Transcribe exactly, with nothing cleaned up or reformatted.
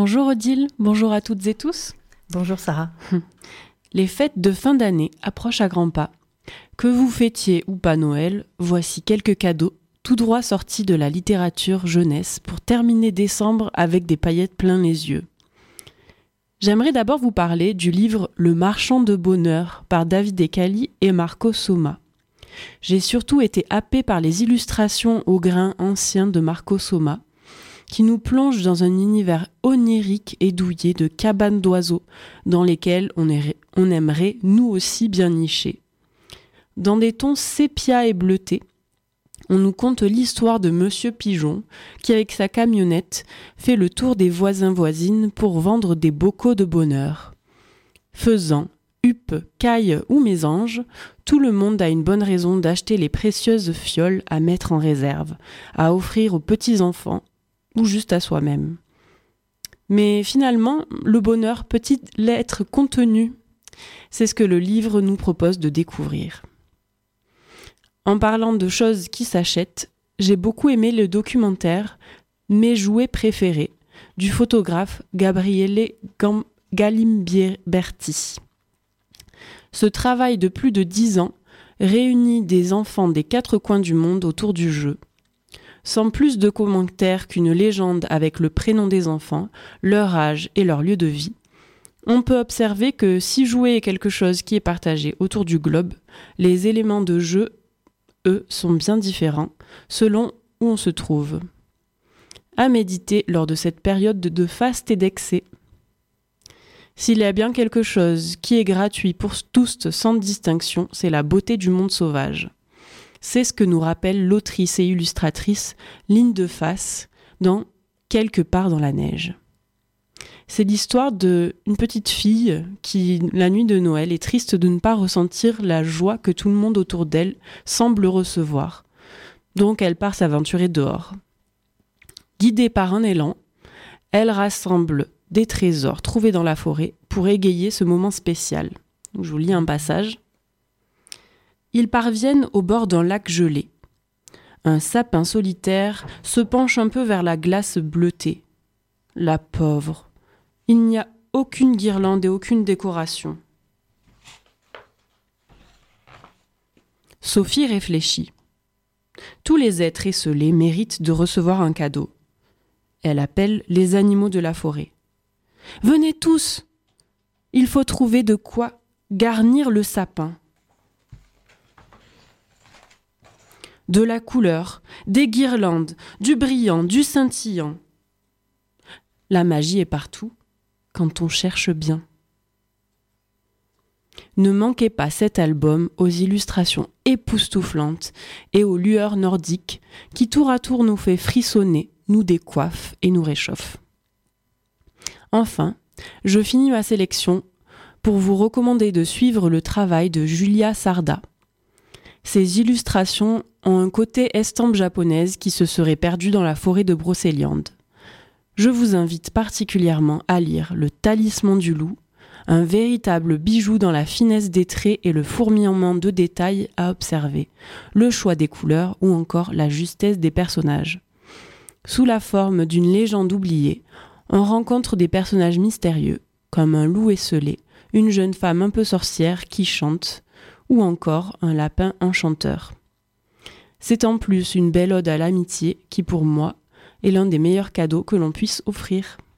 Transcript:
Bonjour Odile, bonjour à toutes et tous. Bonjour Sarah. Les fêtes de fin d'année approchent à grands pas. Que vous fêtiez ou pas Noël, voici quelques cadeaux tout droit sortis de la littérature jeunesse pour terminer décembre avec des paillettes plein les yeux. J'aimerais d'abord vous parler du livre Le Marchand de Bonheur par David Ecali et Marco Soma. J'ai surtout été happée par les illustrations au grain ancien de Marco Soma, qui nous plonge dans un univers onirique et douillet de cabanes d'oiseaux dans lesquelles on, est, on aimerait nous aussi bien nicher. Dans des tons sépia et bleutés, on nous conte l'histoire de Monsieur Pigeon qui, avec sa camionnette, fait le tour des voisins-voisines pour vendre des bocaux de bonheur. Faisan, huppe, caille ou mésange, tout le monde a une bonne raison d'acheter les précieuses fioles à mettre en réserve, à offrir aux petits-enfants ou juste à soi-même. Mais finalement, le bonheur peut-il être contenu ? C'est ce que le livre nous propose de découvrir. En parlant de choses qui s'achètent, j'ai beaucoup aimé le documentaire « Mes jouets préférés » du photographe Gabriele Gam- Galimberti. Ce travail de plus de dix ans réunit des enfants des quatre coins du monde autour du jeu. Sans plus de commentaires qu'une légende avec le prénom des enfants, leur âge et leur lieu de vie, on peut observer que si jouer est quelque chose qui est partagé autour du globe, les éléments de jeu, eux, sont bien différents selon où on se trouve. À méditer lors de cette période de faste et d'excès. S'il y a bien quelque chose qui est gratuit pour tous sans distinction, c'est la beauté du monde sauvage. C'est ce que nous rappelle l'autrice et illustratrice Ligne de Face dans Quelque part dans la neige. C'est l'histoire d'une petite fille qui, la nuit de Noël, est triste de ne pas ressentir la joie que tout le monde autour d'elle semble recevoir. Donc elle part s'aventurer dehors. Guidée par un élan, elle rassemble des trésors trouvés dans la forêt pour égayer ce moment spécial. Je vous lis un passage. Ils parviennent au bord d'un lac gelé. Un sapin solitaire se penche un peu vers la glace bleutée. La pauvre. Il n'y a aucune guirlande et aucune décoration. Sophie réfléchit. Tous les êtres esseulés méritent de recevoir un cadeau. Elle appelle les animaux de la forêt. « Venez tous ! Il faut trouver de quoi garnir le sapin. » De la couleur, des guirlandes, du brillant, du scintillant. La magie est partout, quand on cherche bien. Ne manquez pas cet album aux illustrations époustouflantes et aux lueurs nordiques qui tour à tour nous fait frissonner, nous décoiffe et nous réchauffe. Enfin, je finis ma sélection pour vous recommander de suivre le travail de Julia Sarda. Ces illustrations ont un côté estampe japonaise qui se serait perdue dans la forêt de Brocéliande. Je vous invite particulièrement à lire Le Talisman du loup, un véritable bijou dans la finesse des traits et le fourmillement de détails à observer, le choix des couleurs ou encore la justesse des personnages. Sous la forme d'une légende oubliée, on rencontre des personnages mystérieux, comme un loup esseulé, une jeune femme un peu sorcière qui chante, ou encore un lapin enchanteur. C'est en plus une belle ode à l'amitié qui, pour moi, est l'un des meilleurs cadeaux que l'on puisse offrir.